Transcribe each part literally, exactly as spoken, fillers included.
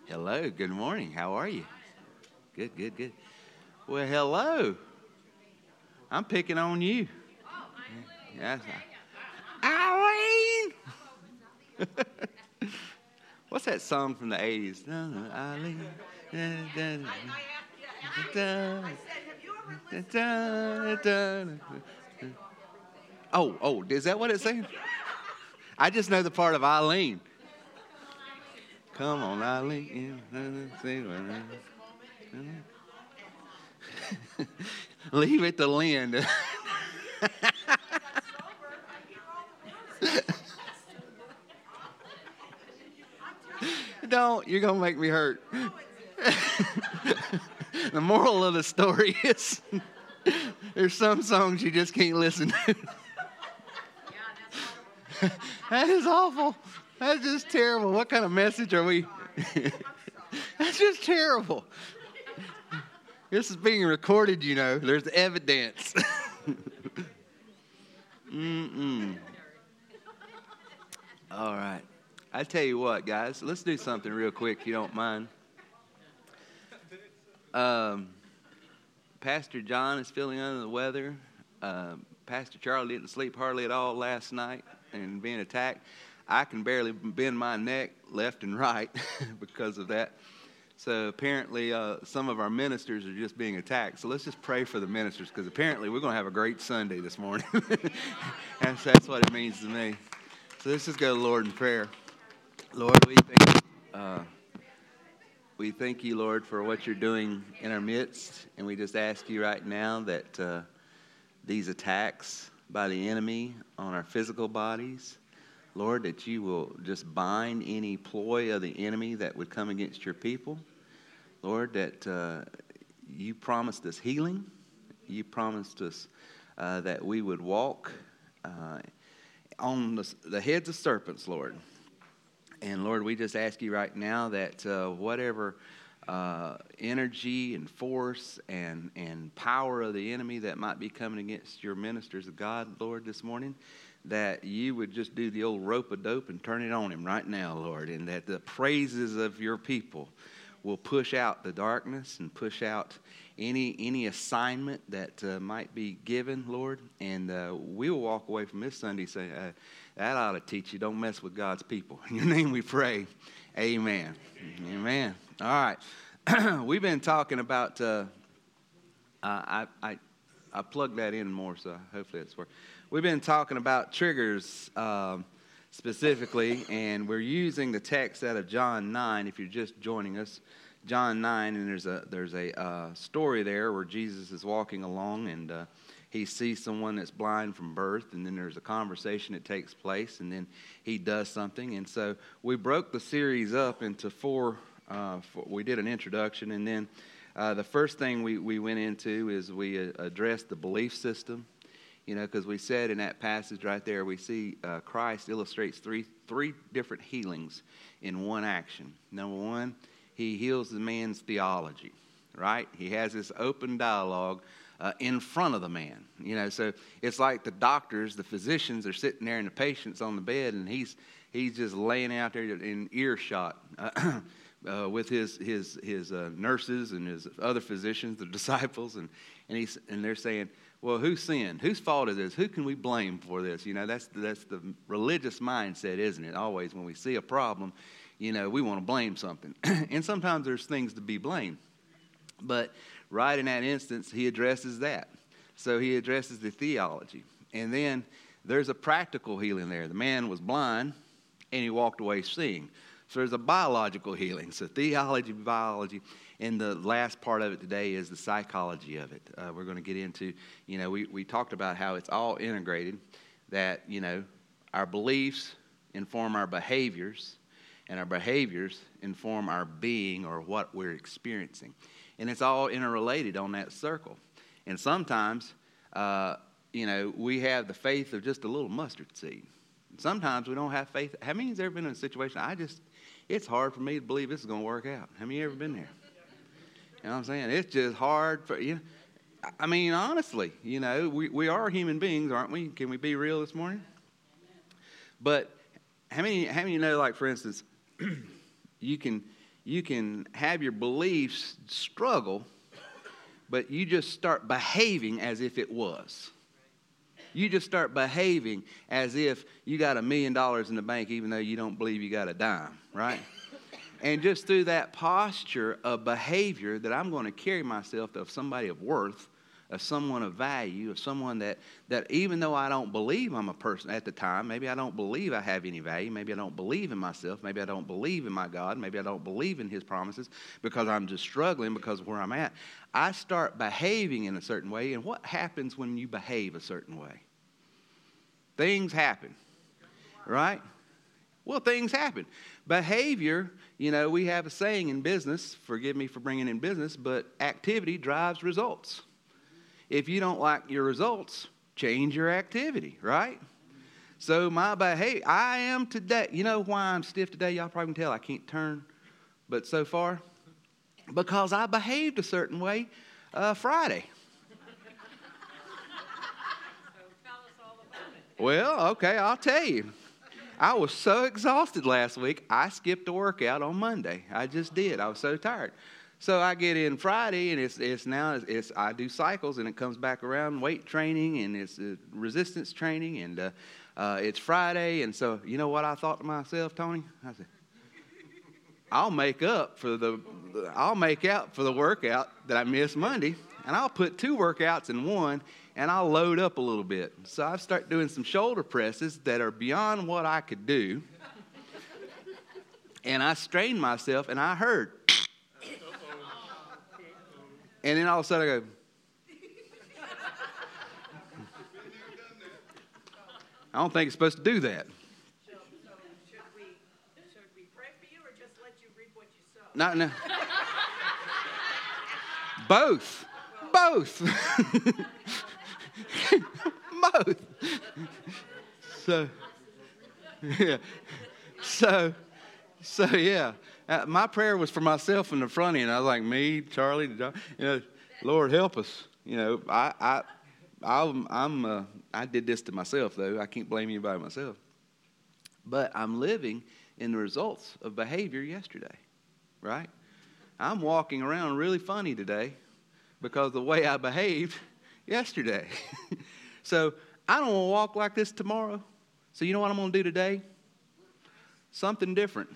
Hello, good morning. How are you? Good, good, good. Well, hello. I'm picking on you. Yes. Eileen! What's that song from the eighties? Eileen. Oh, oh, is that what it's saying? I just know the part of Eileen. Come on, Eileen. Leave it to Lynn. Don't. You're going to make me hurt. The moral of the story is there's some songs you just can't listen to. That is awful. That's just terrible. What kind of message are we? That's just terrible. This is being recorded, you know. There's evidence. Mm-mm. All right. I tell you what, guys. Let's do something real quick, if you don't mind. Um, Pastor John is feeling under the weather. Uh, Pastor Charlie didn't sleep hardly at all last night and being attacked. I can barely bend my neck left and right because of that. So apparently uh, some of our ministers are just being attacked. So let's just pray for the ministers because apparently we're going to have a great Sunday this morning. And so that's what it means to me. So let's just go to the Lord in prayer. Lord, we thank you. Uh, we thank you, Lord, for what you're doing in our midst. And we just ask you right now that uh, these attacks by the enemy on our physical bodies, Lord, that you will just bind any ploy of the enemy that would come against your people. Lord, that uh, you promised us healing. You promised us uh, that we would walk uh, on the, the heads of serpents, Lord. And Lord, we just ask you right now that uh, whatever uh, energy and force and, and power of the enemy that might be coming against your ministers of God, Lord, this morning, that you would just do the old rope-a-dope and turn it on him right now, Lord, and that the praises of your people will push out the darkness and push out any any assignment that uh, might be given, Lord, and uh, we will walk away from this Sunday saying, uh, that ought to teach you, don't mess with God's people. In your name we pray, amen. Amen. All right. We've been talking about, uh, I, I, I plugged that in more, so hopefully it's working. We've been talking about triggers um, specifically, and we're using the text out of John nine. If you're just joining us, John nine, and there's a there's a uh, story there where Jesus is walking along, and uh, he sees someone that's blind from birth, and then there's a conversation that takes place, and then he does something. And so we broke the series up into four. Uh, four we did an introduction, and then uh, the first thing we, we went into is we uh, addressed the belief system. You know, because we said in that passage right there, we see uh, Christ illustrates three three different healings in one action. Number one, he heals the man's theology, right? He has this open dialogue uh, in front of the man. You know, so it's like the doctors, the physicians are sitting there and the patient's on the bed, and he's he's just laying out there in earshot uh, uh, with his his his uh, nurses and his other physicians, the disciples, and and he's and they're saying, well, who sinned? Whose fault is this? Who can we blame for this? You know, that's that's the religious mindset, isn't it? Always when we see a problem, you know, we want to blame something. And sometimes there's things to be blamed. But right in that instance, he addresses that. So he addresses the theology. And then there's a practical healing there. The man was blind, and he walked away seeing. So there's a biological healing. So theology, biology. And the last part of it today is the psychology of it. Uh, we're going to get into, you know, we, we talked about how it's all integrated, that, you know, our beliefs inform our behaviors, and our behaviors inform our being or what we're experiencing. And it's all interrelated on that circle. And sometimes, uh, you know, we have the faith of just a little mustard seed. And sometimes we don't have faith. How many has ever been in a situation, I just, it's hard for me to believe this is going to work out? How many have ever been there? You know what I'm saying? It's just hard for you. Know, I mean, honestly, you know, we, we are human beings, aren't we? Can we be real this morning? But how many how many know, like, for instance, you can you can have your beliefs struggle, but you just start behaving as if it was. You just start behaving as if you got a million dollars in the bank, even though you don't believe you got a dime, right? And just through that posture of behavior that I'm going to carry myself of somebody of worth, of someone of value, of someone that, that even though I don't believe I'm a person at the time, maybe I don't believe I have any value, maybe I don't believe in myself, maybe I don't believe in my God, maybe I don't believe in his promises because I'm just struggling because of where I'm at. I start behaving in a certain way, and what happens when you behave a certain way? Things happen, right? Well, things happen. Behavior, you know, we have a saying in business, forgive me for bringing in business, but activity drives results. If you don't like your results, change your activity, right? So my behavior, I am today, you know why I'm stiff today? Y'all probably can tell I can't turn, but so far, because I behaved a certain way uh, Friday. Well, okay, I'll tell you. I was so exhausted last week, I skipped a workout on Monday. I just did. I was so tired. So I get in Friday, and it's it's now it's I do cycles, and it comes back around weight training, and it's uh, resistance training, and uh, uh, it's Friday, and so you know what I thought to myself, Tony? I said, I'll make up for the I'll make out for the workout that I missed Monday, and I'll put two workouts in one, and I'll load up a little bit. So I start doing some shoulder presses that are beyond what I could do, and I strained myself, and I heard. And then all of a sudden I go, I don't think it's supposed to do that. So, so should we should we pray for you or just let you reap what you sow? No, no. Both. Both. Both. So, yeah. So, so yeah. Uh, my prayer was for myself in the front end. I was like, me, Charlie, John, you know, Lord help us. You know, I, I, I'm, I'm uh, I did this to myself though. I can't blame anybody myself. But I'm living in the results of behavior yesterday, right? I'm walking around really funny today because of the way I behaved yesterday. So I don't want to walk like this tomorrow. So you know what I'm going to do today? Something different.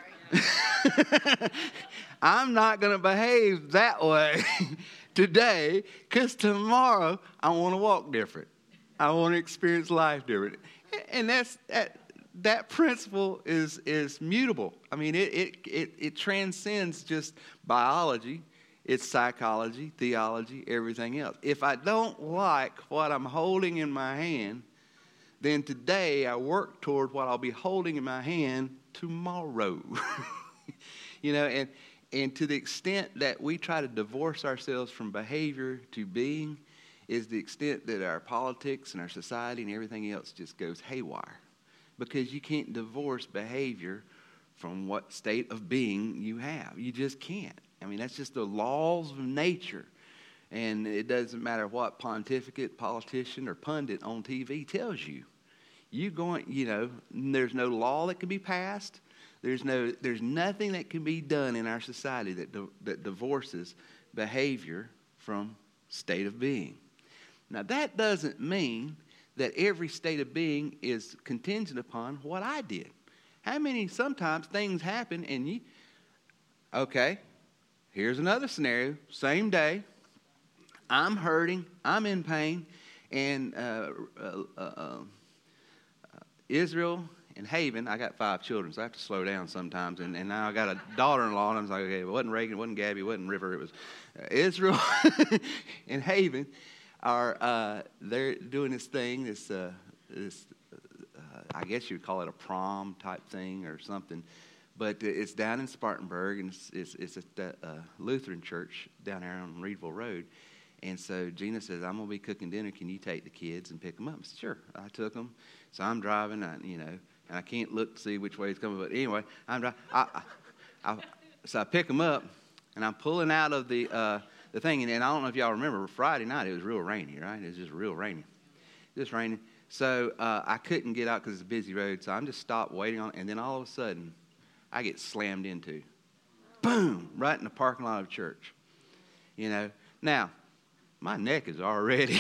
I'm not going to behave that way today because tomorrow I want to walk different. I want to experience life different. And that's that, that principle is is mutable. I mean, it, it, it, it transcends just biology. It's psychology, theology, everything else. If I don't like what I'm holding in my hand, then today I work toward what I'll be holding in my hand tomorrow. You know, and and to the extent that we try to divorce ourselves from behavior to being is the extent that our politics and our society and everything else just goes haywire. Because you can't divorce behavior from what state of being you have. You just can't. I mean, that's just the laws of nature. And it doesn't matter what pontificate, politician, or pundit on T V tells you. You going, you know, there's no law that can be passed. There's no, there's nothing that can be done in our society that di- that divorces behavior from state of being. Now, that doesn't mean that every state of being is contingent upon what I did. How many, sometimes things happen and you, okay, here's another scenario, same day, I'm hurting, I'm in pain, and uh, uh, uh, uh, Israel and Haven, I got five children, so I have to slow down sometimes, and, and now I got a daughter-in-law, and I was like, okay, it wasn't Reagan, it wasn't Gabby, it wasn't River, it was uh, Israel and Haven are, uh, they're doing this thing, this, uh, this uh, I guess you would call it a prom type thing or something, but it's down in Spartanburg, and it's, it's, it's at the uh, Lutheran church down there on Reedville Road. And so Gina says, I'm going to be cooking dinner. Can you take the kids and pick them up? I said, sure. I took them. So I'm driving, I, you know, and I can't look to see which way it's coming. But anyway, I'm driving. I, I, I, so I pick them up, and I'm pulling out of the uh, the thing. And, and I don't know if y'all remember, Friday night, it was real rainy, right? It was just real rainy. Just raining. So uh, I couldn't get out because it's a busy road. So I'm just stopped waiting on it. And then all of a sudden, I get slammed into. boom, right in the parking lot of church. You know, now, my neck is already.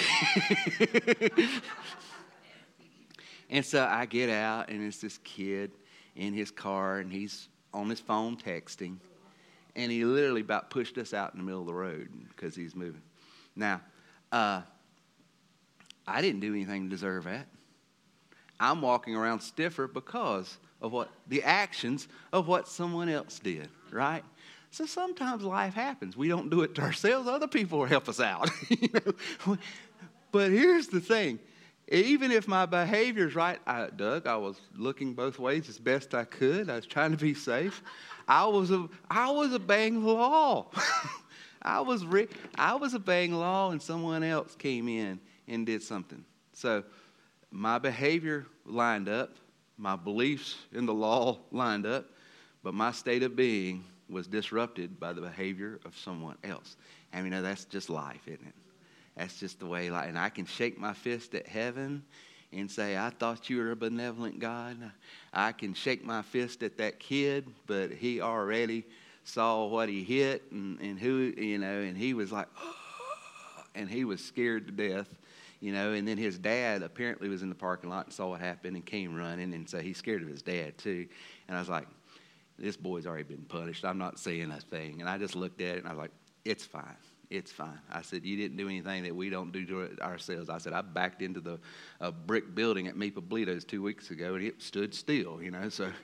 And so I get out, and it's this kid in his car, and he's on his phone texting. And he literally about pushed us out in the middle of the road because he's moving. Now, uh, I didn't do anything to deserve that. I'm walking around stiffer because of what the actions of what someone else did, right? So sometimes life happens. We don't do it to ourselves. Other people will help us out. You know? But here's the thing. Even if my behavior's right, I, Doug, I was looking both ways as best I could. I was trying to be safe. I was a, I was obeying the law. I was re- I was obeying the law, and someone else came in and did something. So my behavior lined up, my beliefs in the law lined up, but my state of being was disrupted by the behavior of someone else. And you know, that's just life, isn't it? That's just the way life. And I can shake my fist at heaven and say, I thought you were a benevolent God. I can shake my fist at that kid, but he already saw what he hit and, and who, you know, and he was like, oh, and he was scared to death, you know, and then his dad apparently was in the parking lot and saw what happened and came running, and so he's scared of his dad too. And I was like, this boy's already been punished. I'm not saying a thing. And I just looked at it and I was like, it's fine. It's fine. I said, you didn't do anything that we don't do to it ourselves. I said, I backed into the uh, brick building at Maple Blitos two weeks ago, and it stood still, you know. So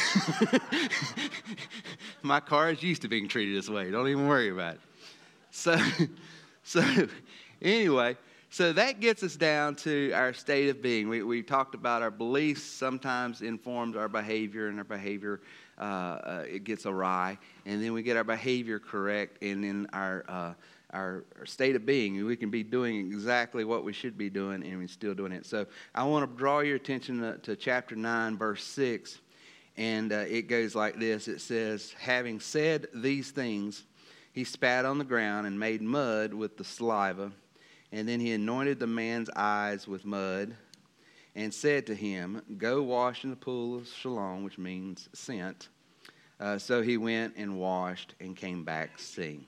my car is used to being treated this way. Don't even worry about it. So, so anyway, so that gets us down to our state of being. We, we talked about our beliefs sometimes informs our behavior, and our behavior uh, uh, it gets awry. And then we get our behavior correct, and then our uh, Our, our state of being, we can be doing exactly what we should be doing, and we're still doing it. So I want to draw your attention to, to chapter nine, verse six, and uh, it goes like this. It says, having said these things, he spat on the ground and made mud with the saliva, and then he anointed the man's eyes with mud and said to him, go wash in the pool of Siloam, which means sent. Uh, so he went and washed and came back seeing.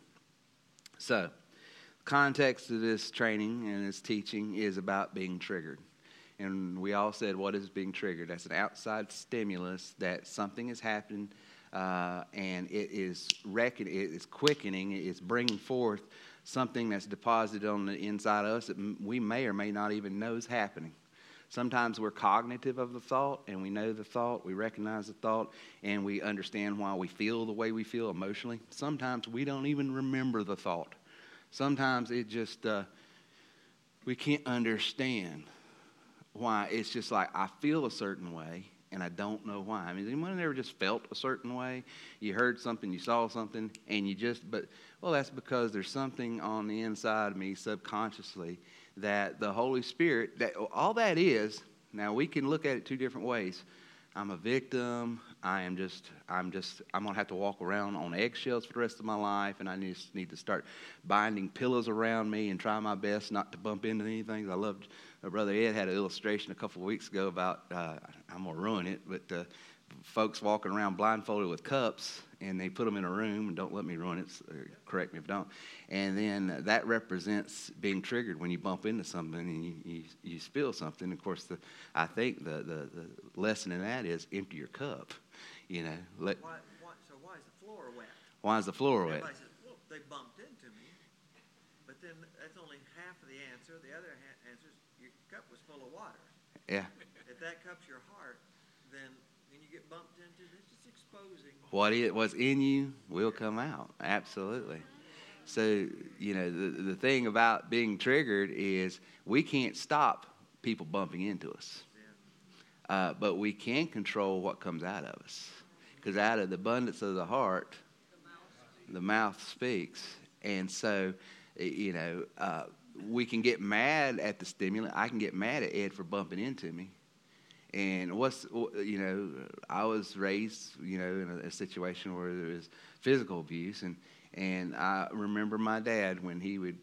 So, context of this training and this teaching is about being triggered. And we all said, what is being triggered? That's an outside stimulus that something is happening, uh, and it is reckon, it is quickening, it's bringing forth something that's deposited on the inside of us that we may or may not even know is happening. Sometimes we're cognitive of the thought, and we know the thought, we recognize the thought, and we understand why we feel the way we feel emotionally. Sometimes we don't even remember the thought. Sometimes it just, uh, we can't understand why. It's just like, I feel a certain way, and I don't know why. I mean, anyone ever just felt a certain way? You heard something, you saw something, and you just, but, well, that's because there's something on the inside of me subconsciously that the Holy Spirit, that all that is, now we can look at it two different ways. I'm a victim. I am just, I'm just, I'm going to have to walk around on eggshells for the rest of my life, and I just need to start binding pillows around me and try my best not to bump into anything. I loved, uh, Brother Ed had an illustration a couple of weeks ago about, uh, I'm going to ruin it, but uh, folks walking around blindfolded with cups, and they put them in a room, and don't let me ruin it, so correct me if I don't. And then that represents being triggered when you bump into something and you, you, you spill something. Of course, the, I think the, the, the lesson in that is empty your cup. You know. Let, why, why, so why is the floor wet? Why is the floor wet? Everybody says, well, they bumped into me. But then that's only half of the answer. The other ha- answer is your cup was full of water. Yeah. If that cup's your heart, then when you get bumped into, it's just exposing. What it was in you will come out. Absolutely. So, you know, the, the thing about being triggered is we can't stop people bumping into us. Uh, but we can control what comes out of us. Because out of the abundance of the heart, the mouth speaks. And so, you know, uh, we can get mad at the stimulant. I can get mad at Ed for bumping into me. And what's, you know, I was raised, you know, in a, a situation where there was physical abuse. And, and I remember my dad when he would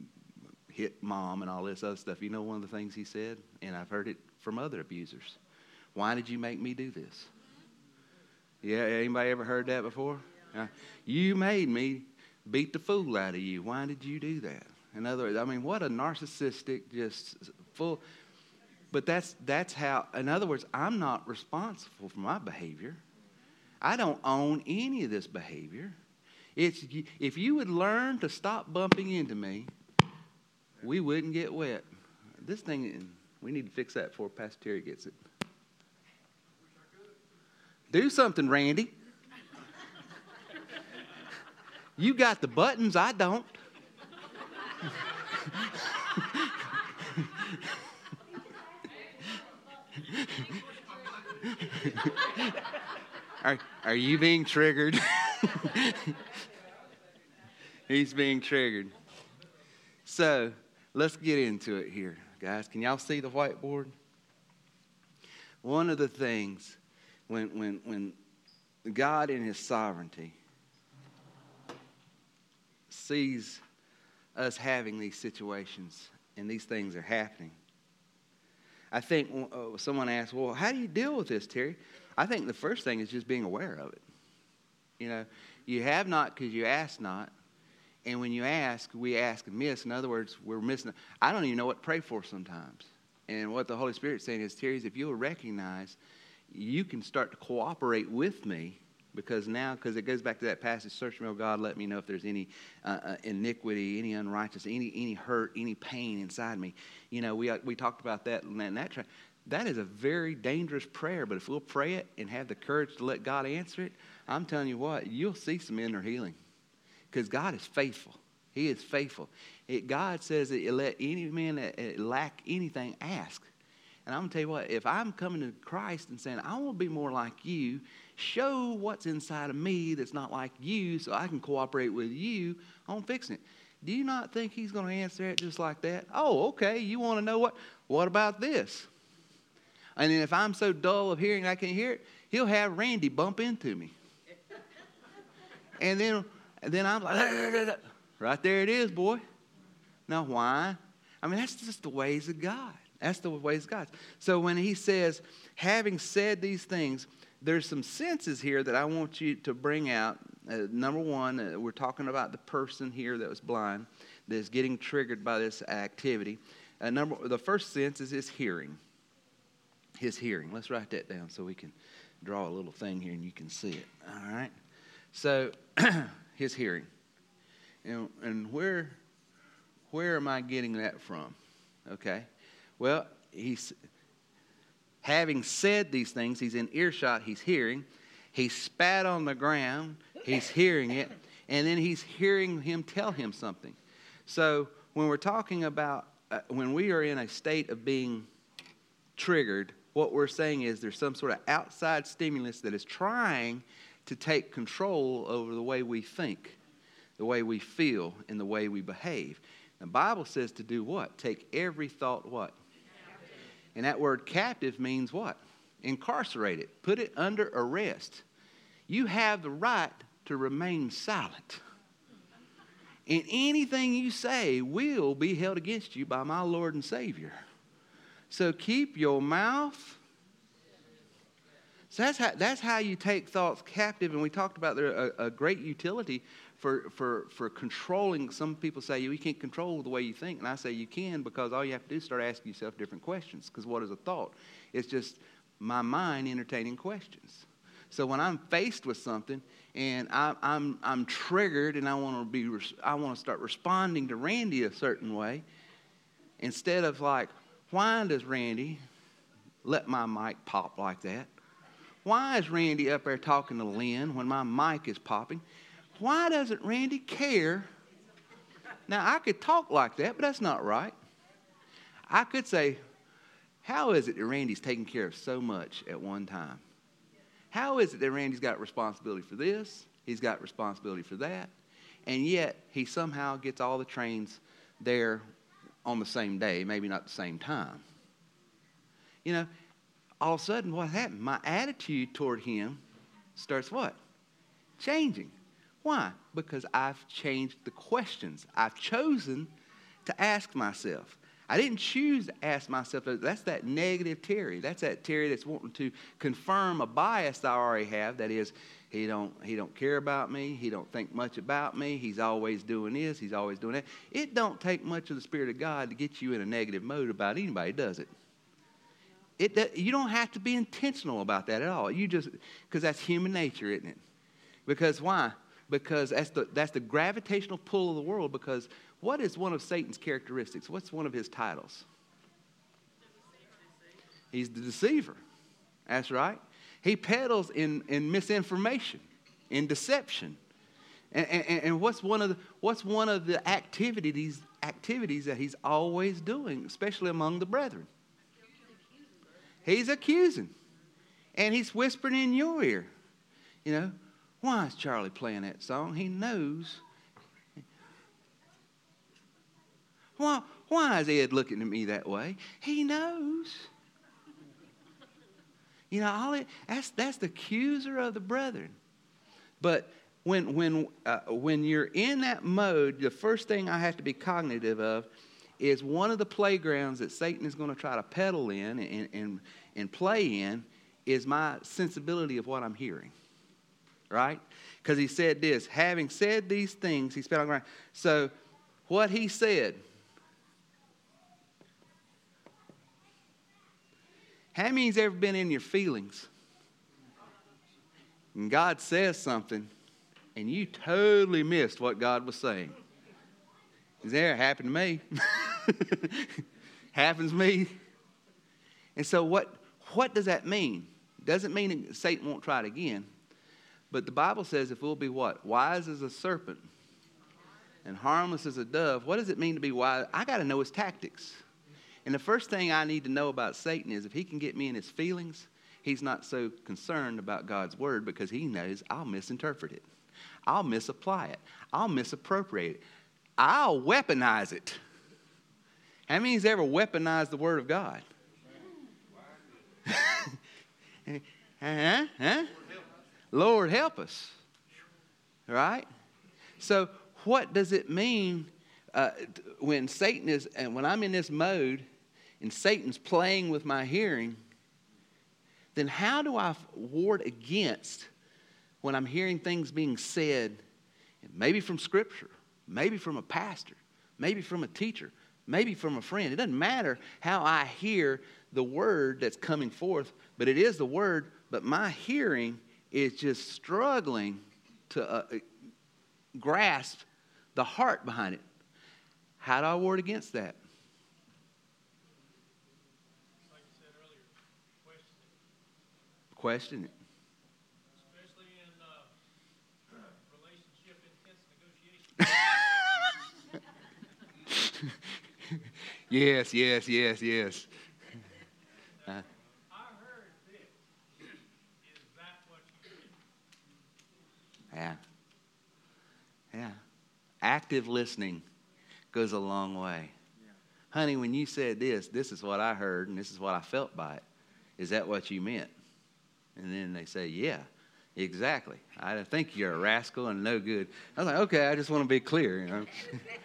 hit mom and all this other stuff. You know one of the things he said? And I've heard it from other abusers. Why did you make me do this? Yeah, anybody ever heard that before? Uh, you made me beat the fool out of you. Why did you do that? In other words, I mean, what a narcissistic, just full. But that's that's how. In other words, I'm not responsible for my behavior. I don't own any of this behavior. It's if you would learn to stop bumping into me, we wouldn't get wet. This thing, we need to fix that before Pastor Terry gets it. Do something, Randy. You got the buttons, I don't. Are, are you being triggered? He's being triggered. So, let's get into it here, guys. Can y'all see the whiteboard? One of the things, when when when God in His sovereignty sees us having these situations and these things are happening, I think uh, someone asked, well, how do you deal with this, Terry? I think the first thing is just being aware of it. You know, you have not because you ask not. And when you ask, we ask and miss. In other words, we're missing. I don't even know what to pray for sometimes. And what the Holy Spirit's saying is, Terry, if you'll recognize, you can start to cooperate with me. Because now, because it goes back to that passage, search me, O God, let me know if there's any uh, uh, iniquity, any unrighteousness, any any hurt, any pain inside me. You know, we we talked about that in that, in that tra- That is a very dangerous prayer. But if we'll pray it and have the courage to let God answer it, I'm telling you what, you'll see some inner healing. Because God is faithful. He is faithful. It, God says that you let any man that lack anything ask. And I'm going to tell you what, if I'm coming to Christ and saying, I want to be more like you, show what's inside of me that's not like you so I can cooperate with you on fixing it. Do you not think He's going to answer it just like that? Oh, okay, you want to know what? What about this? And then if I'm so dull of hearing I can't hear it, He'll have Randy bump into me. And then, and then I'm like, right there it is, boy. Now, why? I mean, that's just the ways of God. That's the ways of God. So when He says, having said these things, there's some senses here that I want you to bring out. Uh, number one, uh, we're talking about the person here that was blind, that is getting triggered by this activity. Uh, number, the first sense is his hearing. His hearing. Let's write that down so we can draw a little thing here and you can see it. All right. So his hearing. And, and where, where am I getting that from? Okay. Well, he's having said these things, he's in earshot, he's hearing. He spat on the ground, he's hearing it, and then he's hearing him tell him something. So when we're talking about, uh, when we are in a state of being triggered, what we're saying is there's some sort of outside stimulus that is trying to take control over the way we think, the way we feel, and the way we behave. The Bible says to do what? Take every thought what? And that word captive means what? Incarcerated. Put it under arrest. You have the right to remain silent. And anything you say will be held against you by my Lord and Savior. So keep your mouth. So that's how, that's how you take thoughts captive. And we talked about there a, a great utility for, for, for controlling. Some people say you can't control the way you think. And I say you can, because all you have to do is start asking yourself different questions. Because what is a thought? It's just my mind entertaining questions. So when I'm faced with something and I, I'm I'm triggered and I want to be I want to start responding to Randy a certain way, instead of like, why does Randy let my mic pop like that? Why is Randy up there talking to Lynn when my mic is popping? Why doesn't Randy care? Now, I could talk like that, but that's not right. I could say, how is it that Randy's taking care of so much at one time? How is it that Randy's got responsibility for this? He's got responsibility for that. And yet, he somehow gets all the trains there on the same day, maybe not the same time. You know, all of a sudden, what happened? My attitude toward him starts what? Changing. Why? Because I've changed the questions. I've chosen to ask myself. I didn't choose to ask myself. That's that negative Terry. That's that Terry that's wanting to confirm a bias I already have. That is, He don't, he don't care about me. He don't think much about me. He's always doing this. He's always doing that. It don't take much of the Spirit of God to get you in a negative mode about anybody, does it? It, you don't have to be intentional about that at all. You just, because that's human nature, isn't it? Because why? Because that's the, that's the gravitational pull of the world. Because what is one of Satan's characteristics? What's one of his titles? He's the deceiver. That's right. He peddles in, in misinformation, in deception. And, and, and what's one of the, what's one of the activities activities that he's always doing, especially among the brethren? He's accusing. And he's whispering in your ear. You know, why is Charlie playing that song? He knows. Why, why is Ed looking at me that way? He knows. You know, all it, that's, that's the accuser of the brethren. But when, when, uh, when you're in that mode, the first thing I have to be cognitive of is one of the playgrounds that Satan is going to try to peddle in and, and, and play in is my sensibility of what I'm hearing. Right? Because he said this, having said these things, he spit on the ground. So what he said, how many's ever been in your feelings? And God says something, and you totally missed what God was saying. Is that happened to me? Happens to me. And so what, what does that mean? Doesn't mean that Satan won't try it again. But the Bible says if we'll be what? Wise as a serpent and harmless as a dove. What does it mean to be wise? I got to know his tactics. And the first thing I need to know about Satan is if he can get me in his feelings, he's not so concerned about God's word because he knows I'll misinterpret it. I'll misapply it. I'll misappropriate it. I'll weaponize it. How many's ever weaponized the word of God? uh-huh, huh? Lord help us. Right? So what does it mean uh, when Satan is, and when I'm in this mode and Satan's playing with my hearing, then how do I ward against when I'm hearing things being said, maybe from Scripture, maybe from a pastor, maybe from a teacher, maybe from a friend. It doesn't matter how I hear the word that's coming forth, but it is the word, but my hearing is just struggling to uh, grasp the heart behind it. How do I ward against that? Like you said earlier, Question question it. it. Especially in uh, relationship intense negotiations. Yes, yes, yes, yes. Uh, I heard this. Is that what you did? yeah. Yeah. Active listening goes a long way. Yeah. Honey, when you said this, this is what I heard and this is what I felt by it. Is that what you meant? And then they say, yeah, exactly. I think you're a rascal and no good. I was like, okay, I just want to be clear, you know.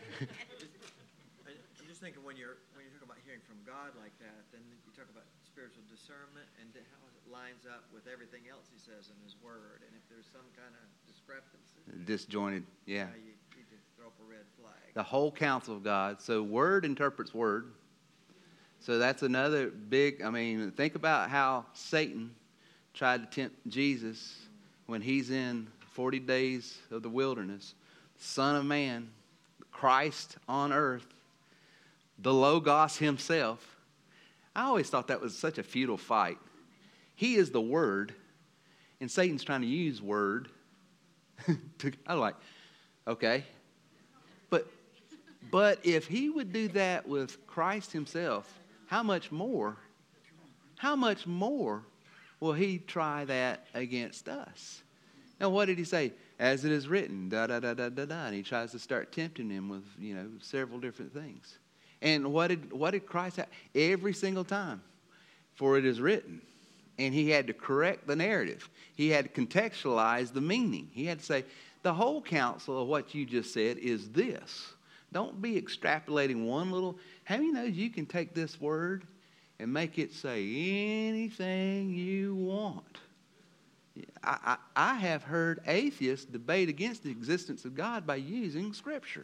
I'm just thinking when you're when you talk about hearing from God like that, then you talk about spiritual discernment and how it lines up with everything else He says in His Word. And if there's some kind of discrepancy, Disjointed, yeah. uh, you need to throw up a red flag. The whole counsel of God. So word interprets word. So that's another big, I mean, think about how Satan tried to tempt Jesus when he's in forty days of the wilderness. Son of Man, Christ on earth, the Logos himself. I always thought that was such a futile fight. He is the Word, and Satan's trying to use Word. to, I'm like, okay. But, but if he would do that with Christ himself, how much more, how much more will he try that against us? Now, what did he say? As it is written, da da da da da da. And he tries to start tempting him with, you know, several different things. And what did what did Christ have? Every single time, for it is written. And he had to correct the narrative. He had to contextualize the meaning. He had to say, the whole counsel of what you just said is this. Don't be extrapolating one little. How many knows you can take this word and make it say anything you want? I, I, I have heard atheists debate against the existence of God by using Scripture.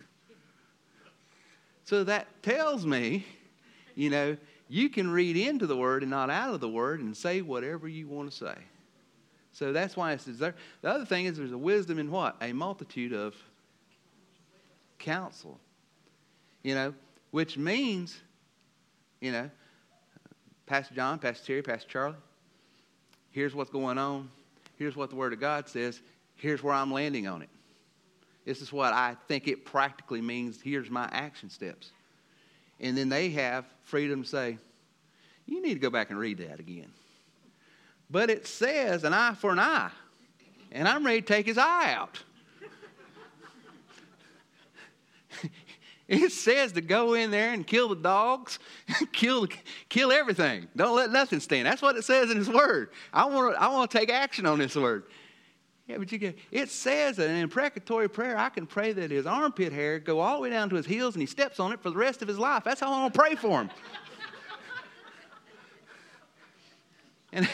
So that tells me, you know, you can read into the Word and not out of the Word and say whatever you want to say. So that's why it says there. The other thing is there's a wisdom in what? A multitude of counsel. You know, which means, you know, Pastor John, Pastor Terry, Pastor Charlie, here's what's going on. Here's what the Word of God says. Here's where I'm landing on it. This is what I think it practically means. Here's my action steps. And then they have freedom to say, you need to go back and read that again. But it says an eye for an eye. And I'm ready to take his eye out. It says to go in there and kill the dogs, kill kill everything. Don't let nothing stand. That's what it says in His Word. I want to I want to take action on this Word. Yeah, but you get it says that in an imprecatory prayer, I can pray that his armpit hair go all the way down to his heels and he steps on it for the rest of his life. That's how I want to pray for him. and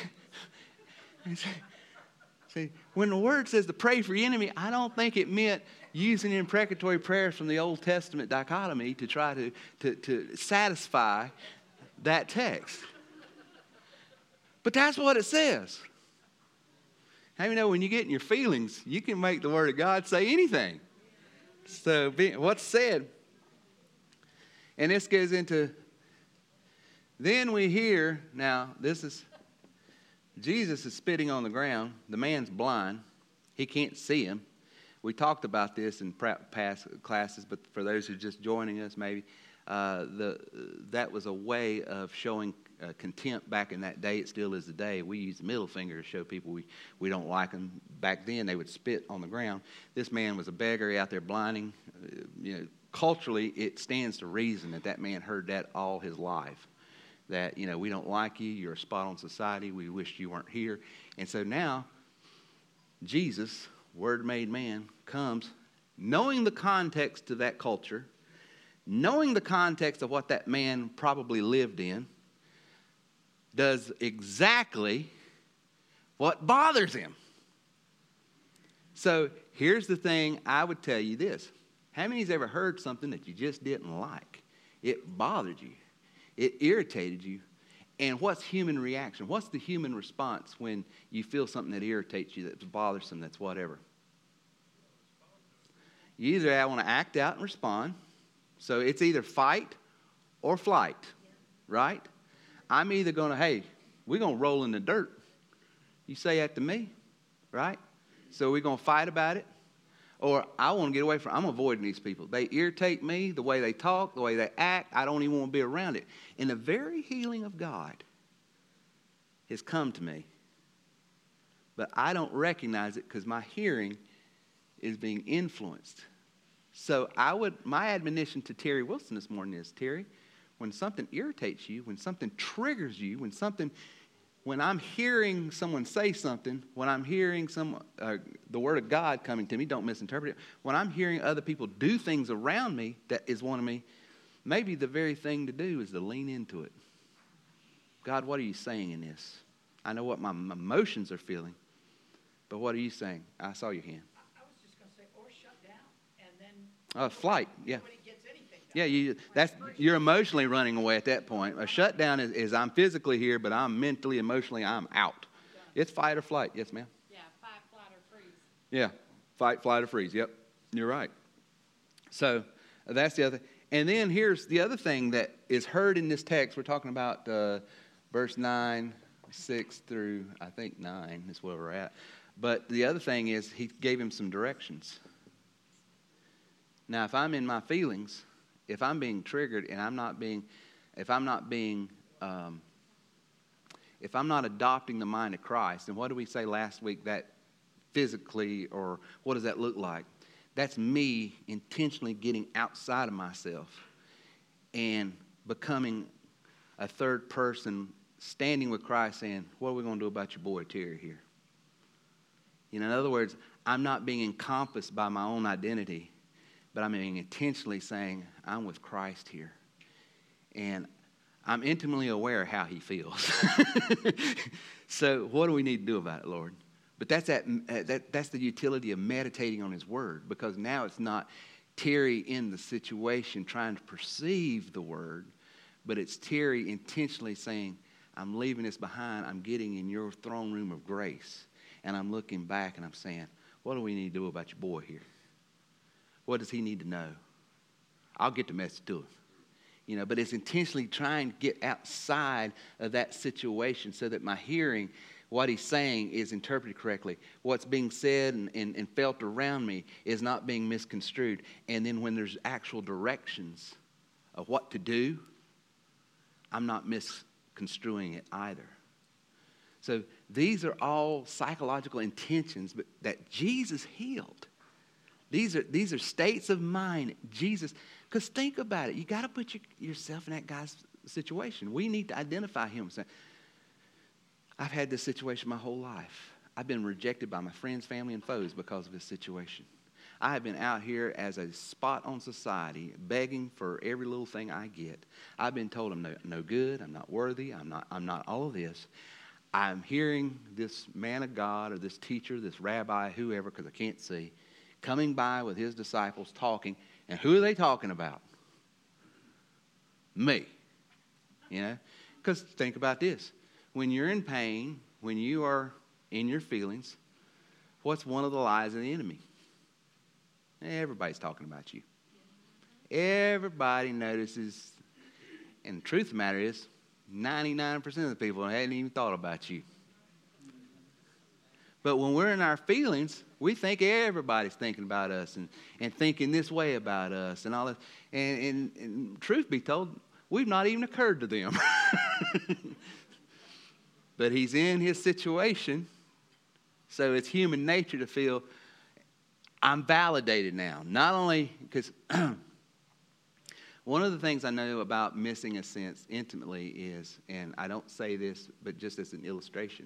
see, when the Word says to pray for your enemy, I don't think it meant using imprecatory prayers from the Old Testament dichotomy to try to, to, to satisfy that text. But that's what it says. How you know when you get in your feelings, you can make the Word of God say anything. So be, what's said, and this goes into, then we hear, now this is, Jesus is spitting on the ground. The man's blind. He can't see him. We talked about this in past classes, but for those who are just joining us, maybe, uh, the that was a way of showing uh, contempt back in that day. It still is today. We use the middle finger to show people we, we don't like them. Back then, they would spit on the ground. This man was a beggar out there blinding. Uh, you know, culturally, it stands to reason that that man heard that all his life. That, you know, we don't like you. You're a spot on society. We wish you weren't here. And so now, Jesus, Word made man, comes knowing the context of that culture, knowing the context of what that man probably lived in, does exactly what bothers him. So here's the thing, I would tell you this. How many's ever heard something that you just didn't like? It bothered you. It irritated you. And what's human reaction? What's the human response when you feel something that irritates you, that's bothersome, that's whatever? You either want to act out and respond. So it's either fight or flight, right? I'm either going to, hey, we're going to roll in the dirt. You say that to me, right? So we're going to fight about it. Or I want to get away from, I'm avoiding these people. They irritate me, the way they talk, the way they act. I don't even want to be around it. And the very healing of God has come to me. But I don't recognize it because my hearing is being influenced. So I would, my admonition to Terry Wilson this morning is, Terry, when something irritates you, when something triggers you, when something, when I'm hearing someone say something, when I'm hearing some uh, the Word of God coming to me, don't misinterpret it. When I'm hearing other people do things around me that is one of me, maybe the very thing to do is to lean into it. God, what are you saying in this? I know what my emotions are feeling, but what are you saying? I saw your hand. I was just going to say, or shut down, and then Oh, flight, yeah. nobody gets anything done. Yeah, you, that's, you're emotionally running away at that point. A shutdown is, is I'm physically here, but I'm mentally, emotionally, I'm out. It's fight or flight. Yes, ma'am? Yeah, fight, flight, or freeze. Yeah, fight, flight, or freeze. Yep, you're right. So that's the other. And then here's the other thing that is heard in this text. We're talking about uh, verse nine, six through, I think, nine is where we're at. But the other thing is he gave him some directions. Now, if I'm in my feelings, if I'm being triggered and I'm not being, if I'm not being, um, if I'm not adopting the mind of Christ, and what did we say last week that physically, or what does that look like? That's me intentionally getting outside of myself and becoming a third person, standing with Christ saying, what are we going to do about your boy Terry here? You know, in other words, I'm not being encompassed by my own identity, but I'm being intentionally saying, I'm with Christ here. And I'm intimately aware of how he feels. So what do we need to do about it, Lord? But that's, that, uh, that, that's the utility of meditating on his word, because now it's not Terry in the situation trying to perceive the word, but it's Terry intentionally saying, I'm leaving this behind. I'm getting in your throne room of grace. And I'm looking back and I'm saying, what do we need to do about your boy here? What does he need to know? I'll get the message to him. You know, but it's intentionally trying to get outside of that situation so that my hearing, what he's saying, is interpreted correctly. What's being said and, and, and felt around me is not being misconstrued. And then when there's actual directions of what to do, I'm not misconstruing it either. So these are all psychological intentions but that Jesus healed. These are, these are states of mind. Jesus, because think about it. You got to put your, yourself in that guy's situation. We need to identify him. Say, I've had this situation my whole life. I've been rejected by my friends, family, and foes because of this situation. I have been out here as a spot on society, begging for every little thing I get. I've been told I'm no, no good, I'm not worthy, I'm not, I'm not all of this. I'm hearing this man of God or this teacher, this rabbi, whoever, because I can't see, coming by with his disciples talking. And who are they talking about? Me. You know? Because think about this. When you're in pain, when you are in your feelings, what's one of the lies of the enemy? Everybody's talking about you. Everybody notices. And the truth of the matter is, ninety-nine percent of the people hadn't even thought about you. But when we're in our feelings, we think everybody's thinking about us and, and thinking this way about us and all that. And, and, and truth be told, we've not even occurred to them. But he's in his situation, so it's human nature to feel, I'm validated now. Not only because one of the things I know about missing a sense intimately is, and I don't say this, but just as an illustration,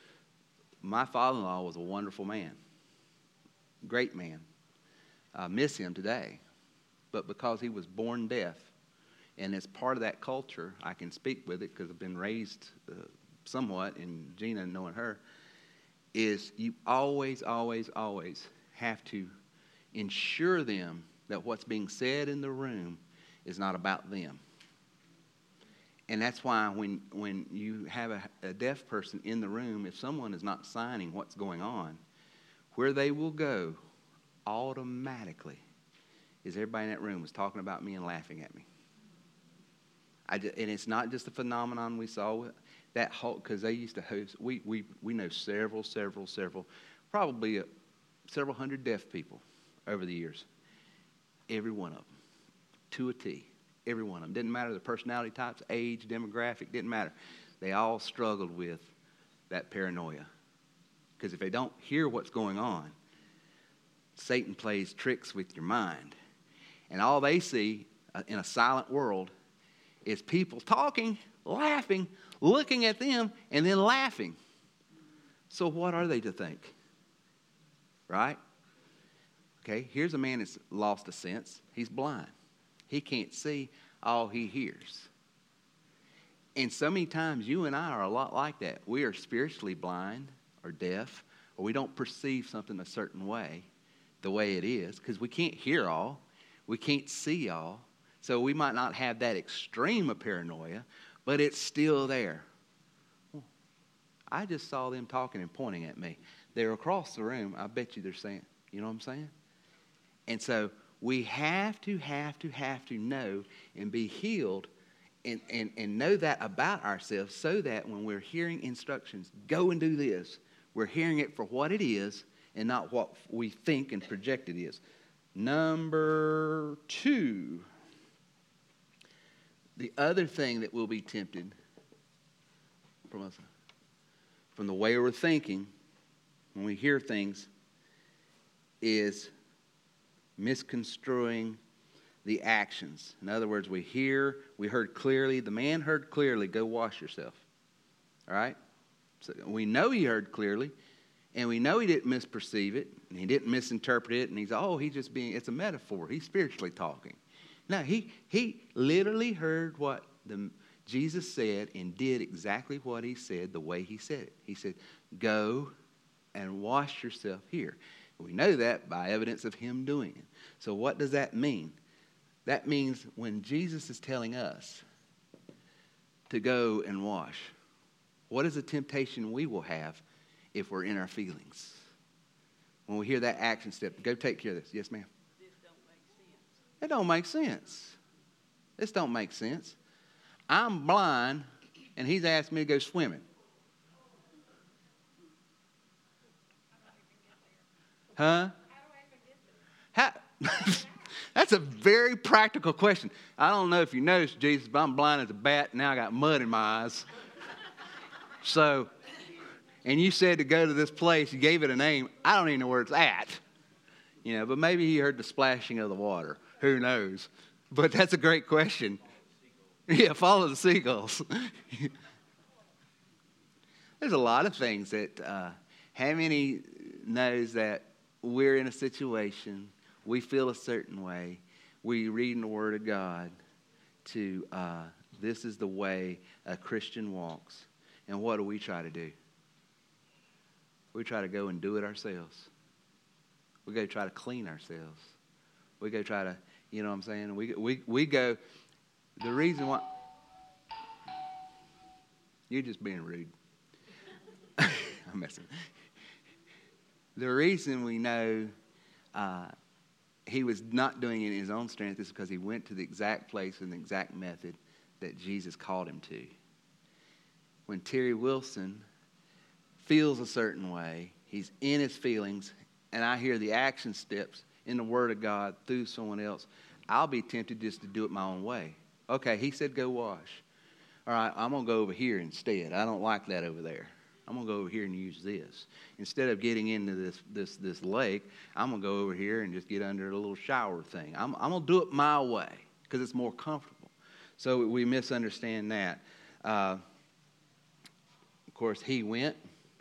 my father-in-law was a wonderful man, great man. I miss him today, but because he was born deaf, and as part of that culture, I can speak with it because I've been raised uh, somewhat, and Gina knowing her, is you always, always, always have to ensure them that what's being said in the room is not about them. And that's why when, when you have a, a deaf person in the room, if someone is not signing what's going on, where they will go automatically is everybody in that room was talking about me and laughing at me. I just, and it's not just a phenomenon we saw with that whole, because they used to host, we, we, we know several, several, several, probably a, several hundred deaf people over the years. Every one of them, to a T. Every one of them. Didn't matter the personality types, age, demographic, didn't matter. They all struggled with that paranoia. Because if they don't hear what's going on, Satan plays tricks with your mind. And all they see uh, in a silent world is people talking, laughing, looking at them, and then laughing. So what are they to think? Right? Okay, here's a man that's lost a sense. He's blind. He can't see, all he hears. And so many times you and I are a lot like that. We are spiritually blind or deaf, or we don't perceive something a certain way, the way it is, because we can't hear all, we can't see all. So we might not have that extreme of paranoia, but it's still there. Well, I just saw them talking and pointing at me. They're across the room. I bet you they're saying, you know what I'm saying? And so we have to, have to, have to know and be healed and, and, and know that about ourselves so that when we're hearing instructions, go and do this, we're hearing it for what it is and not what we think and project it is. Number two, the other thing that we'll be tempted from us, from the way we're thinking when we hear things is misconstruing the actions. In other words, we hear, we heard clearly. The man heard clearly, go wash yourself. All right? So we know he heard clearly, and we know he didn't misperceive it, and he didn't misinterpret it, and he's, oh, he's just being, it's a metaphor. He's spiritually talking. No, he, he literally heard what the, Jesus said and did exactly what he said the way he said it. He said, go and wash yourself here. We know that by evidence of him doing it. So what does that mean? That means when Jesus is telling us to go and wash, what is the temptation we will have if we're in our feelings? When we hear that action step, go take care of this. Yes, ma'am? This don't make sense. It don't make sense. This don't make sense. I'm blind, and he's asked me to go swimming. Huh? How? That's a very practical question. I don't know if you noticed, Jesus, but I'm blind as a bat. Now I got mud in my eyes. So, and you said to go to this place. You gave it a name. I don't even know where it's at. You know, but maybe he heard the splashing of the water. Who knows? But that's a great question. Yeah, follow the seagulls. There's a lot of things that, uh, how many knows that we're in a situation, we feel a certain way, we read in the Word of God to, uh, this is the way a Christian walks. And what do we try to do? We try to go and do it ourselves. We go try to clean ourselves. We go try to, you know what I'm saying? We, we, we go, the reason why, you're just being rude. I'm messing. The reason we know uh, he was not doing it in his own strength is because he went to the exact place and the exact method that Jesus called him to. When Terry Wilson feels a certain way, he's in his feelings, and I hear the action steps in the Word of God through someone else, I'll be tempted just to do it my own way. Okay, he said go wash. All right, I'm going to go over here instead. I don't like that over there. I'm going to go over here and use this. Instead of getting into this this this lake, I'm going to go over here and just get under a little shower thing. I'm, I'm going to do it my way because it's more comfortable. So we misunderstand that. Uh, of course, he went.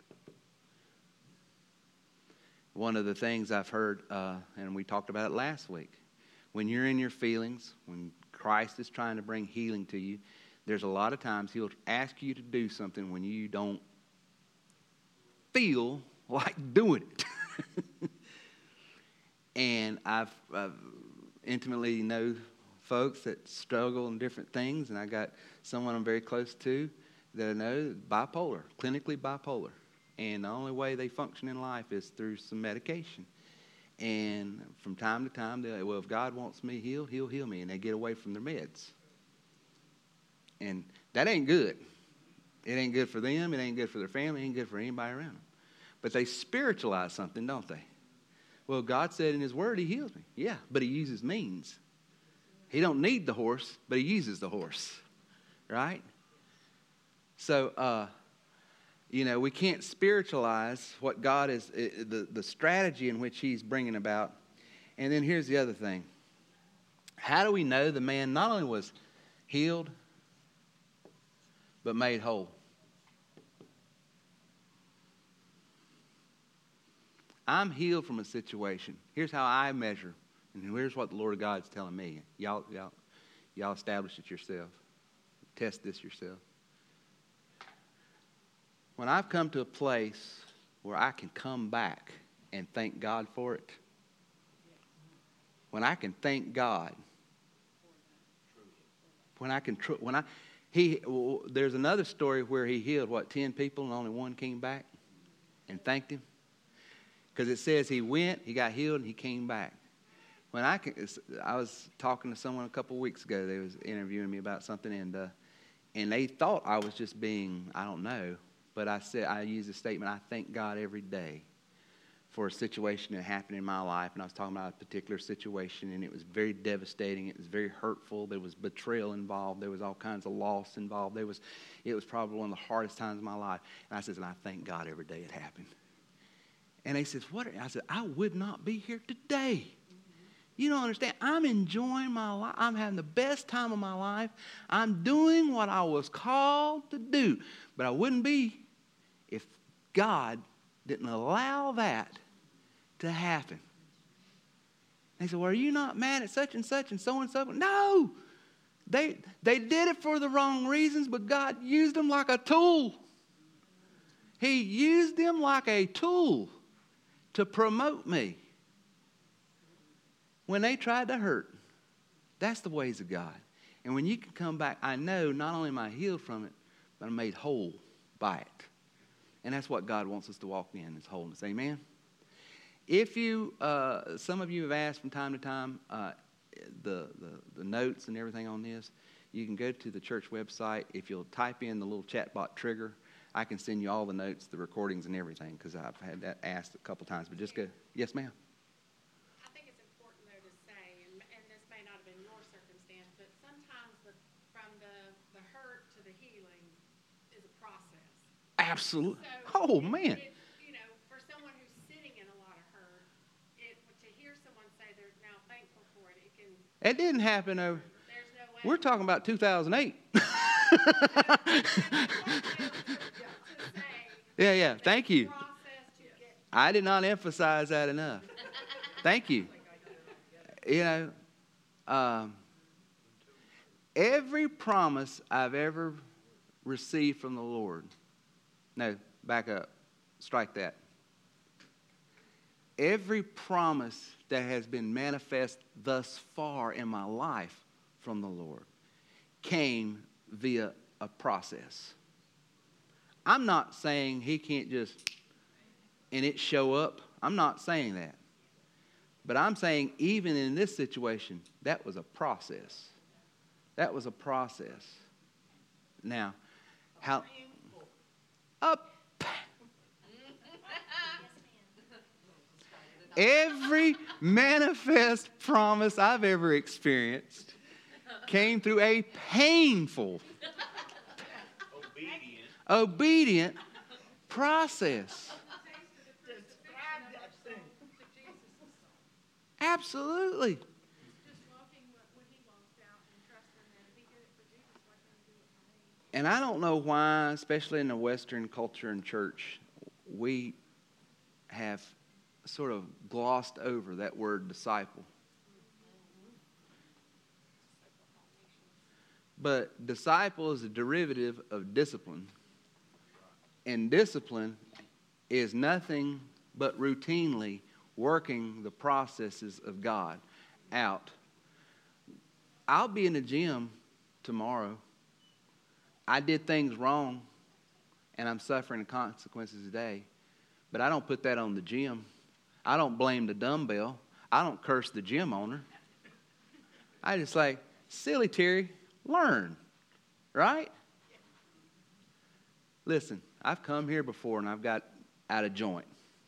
One of the things I've heard, uh, and we talked about it last week, when you're in your feelings, when Christ is trying to bring healing to you, there's a lot of times he'll ask you to do something when you don't feel like doing it. And I've, I've intimately know folks that struggle in different things, and I got someone I'm very close to that I know bipolar, clinically bipolar. And the only way they function in life is through some medication. And from time to time, they're like, well, if God wants me healed, he'll heal me. And they get away from their meds. And that ain't good. It ain't good for them. It ain't good for their family. It ain't good for anybody around them. But they spiritualize something, don't they? Well, God said in his word he heals me. Yeah, but he uses means. He don't need the horse, but he uses the horse. Right? So, uh, you know, we can't spiritualize what God is, the, the strategy in which he's bringing about. And then here's the other thing. How do we know the man not only was healed, but made whole? I'm healed from a situation. Here's how I measure. And here's what the Lord of God's telling me. Y'all, y'all, y'all establish it yourself. Test this yourself. When I've come to a place where I can come back and thank God for it, when I can thank God, when I can, tr- when I, he, well, there's another story where he healed, what, ten people and only one came back and thanked him? Because it says he went, he got healed, and he came back. When I can, I was talking to someone a couple of weeks ago. They was interviewing me about something, and uh, and they thought I was just being, I don't know. But I said, I used a statement, I thank God every day for a situation that happened in my life. And I was talking about a particular situation, and it was very devastating. It was very hurtful. There was betrayal involved. There was all kinds of loss involved. There was, it was probably one of the hardest times of my life. And I said, and I thank God every day it happened. And they said, what? I said, I would not be here today. You don't understand. I'm enjoying my life. I'm having the best time of my life. I'm doing what I was called to do. But I wouldn't be if God didn't allow that to happen. They said, well, are you not mad at such and such and so and so? No. They, they did it for the wrong reasons, but God used them like a tool. He used them like a tool to promote me when they tried to hurt. That's the ways of God. And when you can come back, I know not only am I healed from it, but I'm made whole by it. And that's what God wants us to walk in, is wholeness. Amen? If you, uh, some of you have asked from time to time, uh, the, the, the notes and everything on this, you can go to the church website. If you'll type in the little chatbot trigger, I can send you all the notes, the recordings, and everything, because I've had that asked a couple times. But just go. Yes, ma'am. I think it's important, though, to say, and, and this may not have been your circumstance, but sometimes the, from the, the hurt to the healing is a process. Absolutely. So Oh, it- man. it- you know, for someone who's sitting in a lot of hurt, it, to hear someone say they're now thankful for it, it can, It didn't happen over. there's no way. We're talking about two thousand eight. Yeah, yeah. Thank you. I did not emphasize that enough. Thank you. You know, um, every promise I've ever received from the Lord. No, back up. Strike that. Every promise that has been manifest thus far in my life from the Lord came via a process. I'm not saying he can't just, and it show up. I'm not saying that. But I'm saying even in this situation, that was a process. That was a process. Now, how... Up. Every manifest promise I've ever experienced came through a painful, Obedient. obedient process. Absolutely. Just walking when he walked out and trusting that if he did it for Jesus, why can't he do it for me? And I don't know why, especially in the Western culture and church, we have sort of glossed over that word disciple. But disciple is a derivative of discipline. And discipline is nothing but routinely working the processes of God out. I'll be in the gym tomorrow. I did things wrong, and I'm suffering the consequences today. But I don't put that on the gym. I don't blame the dumbbell. I don't curse the gym owner. I just say, silly Terry, learn, right? Listen, I've come here before and I've got out of joint.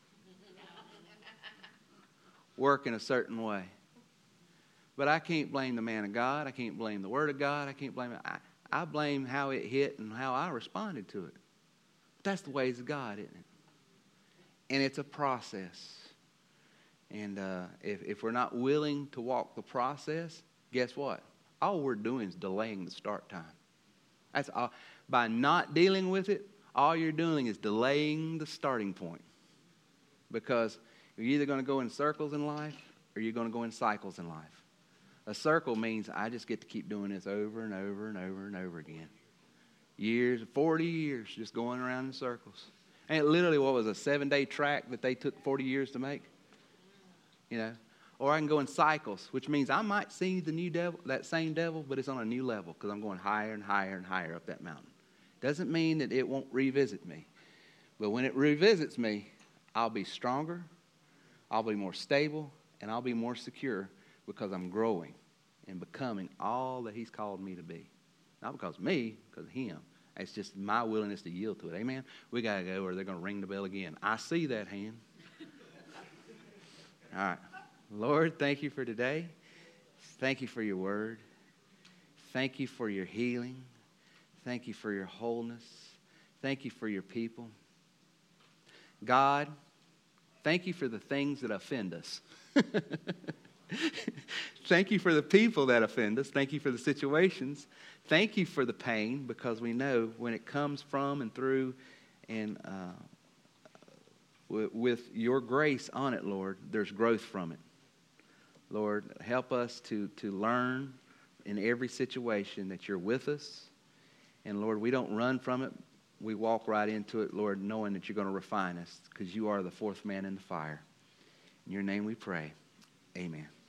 Working a certain way. But I can't blame the man of God. I can't blame the word of God. I can't blame it. I, I blame how it hit and how I responded to it. But that's the ways of God, isn't it? And it's a process. And uh, if, if we're not willing to walk the process, guess what? All we're doing is delaying the start time. That's all. By not dealing with it, all you're doing is delaying the starting point. Because you're either going to go in circles in life or you're going to go in cycles in life. A circle means I just get to keep doing this over and over and over and over again. Years, forty years, just going around in circles. And it literally, what was a seven-day track that they took forty years to make? You know, or I can go in cycles, which means I might see the new devil, that same devil, but it's on a new level because I'm going higher and higher and higher up that mountain. Doesn't mean that it won't revisit me. But when it revisits me, I'll be stronger, I'll be more stable, and I'll be more secure because I'm growing and becoming all that he's called me to be. Not because of me, because of him. It's just my willingness to yield to it. Amen? We got to go or they're going to ring the bell again. I see that hand. All right. Lord, thank you for today. Thank you for your word. Thank you for your healing. Thank you for your wholeness. Thank you for your people. God, thank you for the things that offend us. Thank you for the people that offend us. Thank you for the situations. Thank you for the pain, because we know when it comes from and through and uh, with your grace on it, Lord, there's growth from it. Lord, help us to, to learn in every situation that you're with us. And Lord, we don't run from it, we walk right into it, Lord, knowing that you're going to refine us because you are the fourth man in the fire. In your name we pray. Amen.